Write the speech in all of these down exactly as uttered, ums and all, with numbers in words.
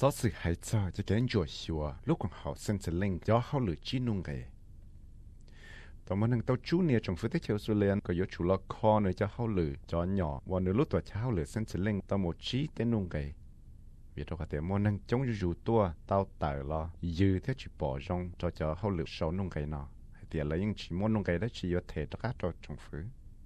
所以係就就緊做少，如果好甚至令咗好嚟知弄嘅。當我能到主呢，政府的條數量佢要除了靠呢就好嚟咗nhỏ，或者攞ตัว就好嚟甚至令到冇知的弄嘅。vì đó có thể muốn nâng chống rủ tua tao tải lo dư thế chỉ bỏ rong cho cho hậu lực sâu nông cái nào thì là những chỉ muốn nông cái đó chỉ có thể tất cho trong phứ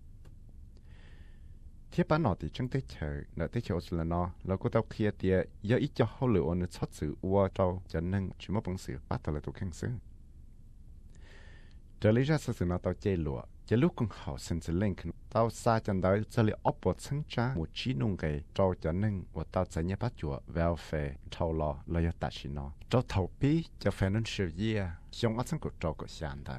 thiết bản nào thì chúng ta chờ nợ tới chỗ là nó là có tao kia thì giờ ít cho hậu lực ôn xuất sự ua trâu cho nên chỉ muốn bằng sự bắt đầu là tụ khang xứ trở lý ra sự nó tao chơi lụa chỉ lúc con họ sinh sự lên tao xa chân đó cho li ốp bột sáng trá một chí nông cái trâu cho nên và tao sẽ nhớ bắt chùa welfare thâu lo lo ya ta chỉ nó trâu thầu pi cho financial year xong ở sáng của trâu của sàn đời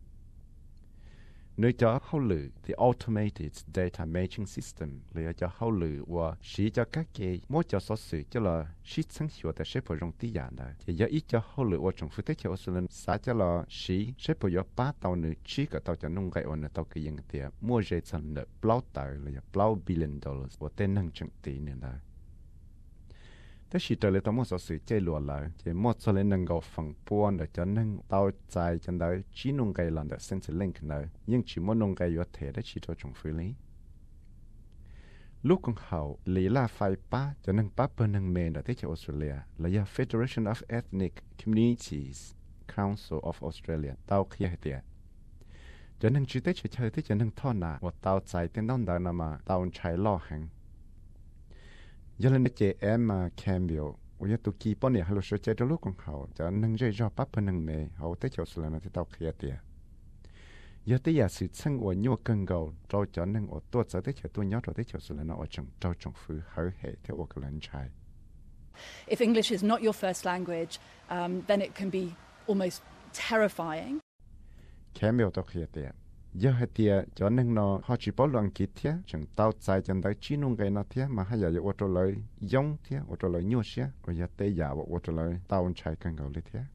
nơi cho hậu lử the automated data matching system là cho hậu lử và chỉ cho các cái mỗi cho số sự cho là chỉ sáng sủa tại sẽ phải dùng tí dạng đấy thì giờ ít cho hậu lử và trong phương tiết cho Australia xã cho là chỉ sẽ phải dùng ba tàu nữa chỉ cả tàu cho nông cái và tàu cái gì tiền mua dễ chân được bao tàu là bao billion dollars và tên năng chẳng tỷ nữa đấyแต่สิเจอเลยต้องมั่วสื่อใจหลวงเลยจะมั่วจะเลยนั่งก็ฟังปวนเดี๋ยวจะนั่งเต้าใจจนได้จีนงไกหลังเดี๋ยวเส้นจะเล่นกันเลยยังชิมั่วนงไกอยู่เถได้ชิโตจงฟื้นเลยลูกของเขาลีลาไฟป้าจะนั่งป้าเปิดนั่งเมนเดี๋ยวที่จะออสเตรเลียและยา Federation of Ethnic Communities Council of Australia เต้าเขียเดียจะนั่งชีเตเฉยๆที่จะนั่งท่อหนาว่าเต้าใจเต้นต้นได้นามาเต้าใช้ล่อหังยันเล่นเจเอ็มมาแคมเบลว่าจะตุกีป้อนเนี่ยฮัลโหลช่วยใจตัวลูกของเขาจะนั่งใจรอปั๊บเพื่อนั่งเมย์เขาเตะเจ้าสุลานาที่เต้าเขียเตียยันที่อยากสื่อช่างว่ายั่วกังเกาเราจะนั่งอดตัวจะเตะเจ้าตัวย้อนเราเตะเจ้าสุลานาว่าจังเราจงฟื้นหายเหตุที่ว่ากันลันชัย If English is not your first language, um, then it can be almost terrifying. แคมเบลตัวเขียเตียgiờ hai tia cho nên nó họ chỉ bảo luận kỹ thế chẳng tao sai chân đấy chỉ nung cái nó thế mà hay giờ ô tô lời giống thế ô tô lời nhiều xe rồi giờ tây giả ô tô lời tao chạy càng gạo lên thế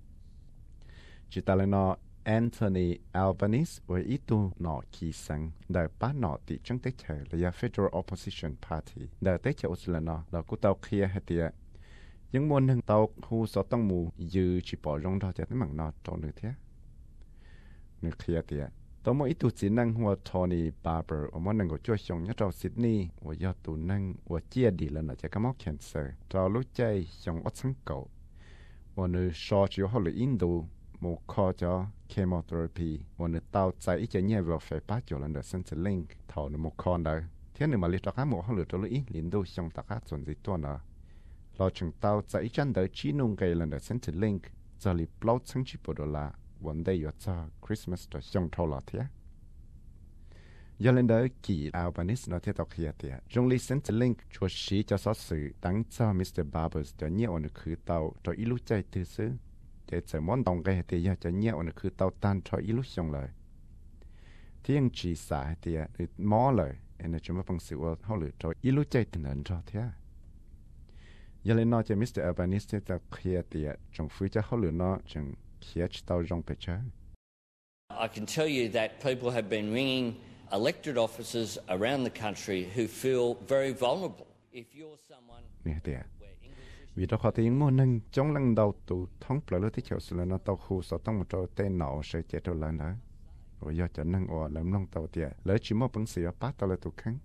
chỉ ta lên nó Anthony Albanese với ít tu nó kỳ sang đời ba nó thì chẳng tới chờ là Federal Opposition Party đời tới chờ là nó là của tao kia hai tia những môn hàng tao khu số tăng mù dư chỉ bỏ rong ra cho tới mảng nó cho nữa thế nữa kia tiaตอนมื่ออีตัวจีนั่งหัวทอนี่บาร์เบอร์อมนั่งก็ช่วยชงยัดเราซิดนีย์ว่ายอดตัวนั่งว่าเจียดีแล้วนะจะก็มอกแคนเซอร์เรารู้ใจชงอัดสังเกตวันนี้ชอจิวเขาเลยอินโดมูคอจอเคมีเทอราพีวันนี้เต้าใจอีจะเนี่ยเราไฟป้าจอลันเดอร์เซนเซลิงถอนมูคอนได้เที่ยงหนึ่งมาลิตรข้ามูเขาเลยตัวเลยอิลินโดชงตะก้าส่วนสิตัวนะเราจึงเต้าใจอีจันเดอร์จีนงไกลันเดอร์เซนเซลิงจะรีบล้อสังชิปดอลลาร์วันได้ยอดจะคริสต์มาสตัวชงเท่าไหร่เที่ยยันเลนเดอร์กีอัลบานิสนาเทตอกเฮียเตียจงลีเซนต์ลิงชัวชีจะสอสื่อตั้งเจ้ามิสเตอร์บาร์เบอร์จะเนี่ยอันคือเตาตัวอิลุใจตื้อซื้อจะจะมอนตองไกเตียจะเนี่ยอันคือเตาตันตัวอิลุชงเลยที่ยังจีสาเตียหรือมอเลยอันนี้จะมาฟังสื่อว่าเขาหรือตัวอิลุใจตื่นเต้นตัวเทียยันเลนนอจะมิสเตอร์อัลบานิสจะเฮียเตียจงฟื้นจะเขาหรือนอจงเขียนเตาจงไปเจอ I can tell you that people have been ringing elected officers around the country who feel very vulnerable. If you're someone where English vì đó họ tiếng môn nâng trong lần đầu tụ thống bởi lúc tiếp theo sự là nó tàu khu sở tăng một trò tên nọ sẽ chạy trở lại nữa rồi do cho nâng ở làm long tàu tiệt lấy chỉ một bằng sĩ ở bát tàu là tụ kháng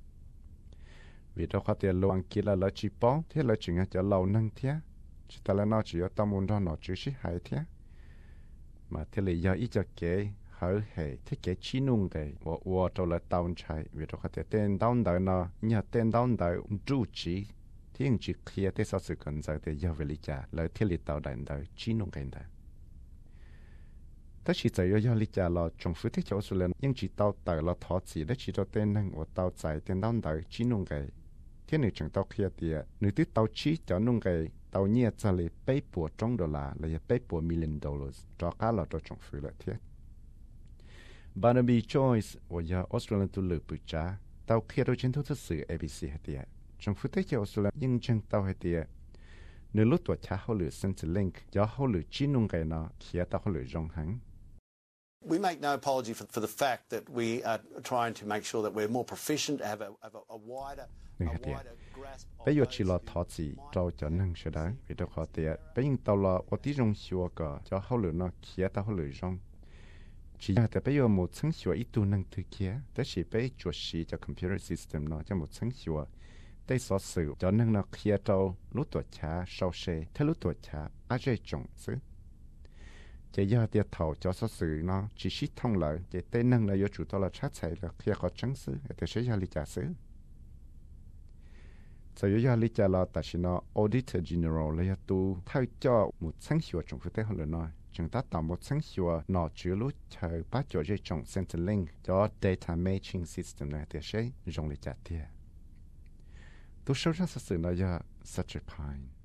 vì đó họ tiệt loạn kia là lấy chỉ bó thế lấy chỉ nghe cho lâu nâng thế chỉ ta là nó chỉ ở tâm môn đó nó chỉ sĩ hại thế mà thế là do ít cho kể hở hệ thiết kế chi nung cái và và cho là tàu chạy vì đó có thể tên tàu đời nó nhà tên tàu đời chủ chỉ thì những chỉ kia thế sao sự cần giải để giao về lý trả lời thiết lý tàu đời đời chi nung cái đời tất chỉ giải do lý trả là trong phương thức cho số lần những chỉ tàu đời là thọ chỉ để chỉ cho tên năng và tàu chạy tên tàu đời chi nung cái thế này chẳng tàu kia thì nếu tí tàu chi cho nung cái tàu nhẹ trả lời bảy bộ trong đô la là bảy bộ million dollars cho cả là cho trong phương là thiết Barnaby Joyce 我要 Australian ตุลปุจ้าเตาเขียนโดยเฉพาะสื่อ เอ บี ซี เหตียจงฟุตเตจออสเตรเลียยังจังเตาเหตียเนื้อลุตัวช้าเขาหรือเซนต์ลิงก์จะเขาหรือจีนุงไกน่ะเขียนเตาเขาหรือจงหัง We make no apology for, for the fact that we are trying to make sure that we're more proficient, have a, have a, a wider, a wider grasp of bây giờ those chỉ là who thọ chỉ might trâu cho nâng sẽ đấy vì đâu khó tiệt bây giờ tàu là ở tí trong xua cả cho hậu lửa nó kia tao hậu lửa trong chỉ là bây giờ một层xua ít tu nâng thứ kia đó là bây giờ chỉ cho computer system nó cho một层xua đây số sự cho nâng nó kia trâu lúc tuổi cha sau xe theo lúc tuổi cha ở đây trồng xứ chỉ giờ tiệt thầu cho số sự nó chỉ xí thông lợi chỉ tên nâng là do chủ tao là sát chạy là kia có trắng xứ để sẽ giờ lý trả xứ giờ giờ lý trả là tại sao nó auditor general là tu thay cho một层xua trong phía tây họ là nói chúng ta tạo một层xua nó chứa lúc chờ bắt cho dây trồng Centrelink cho data matching system này để sẽ dùng lý trả tiền tôi số ra sự nó giờ such a pine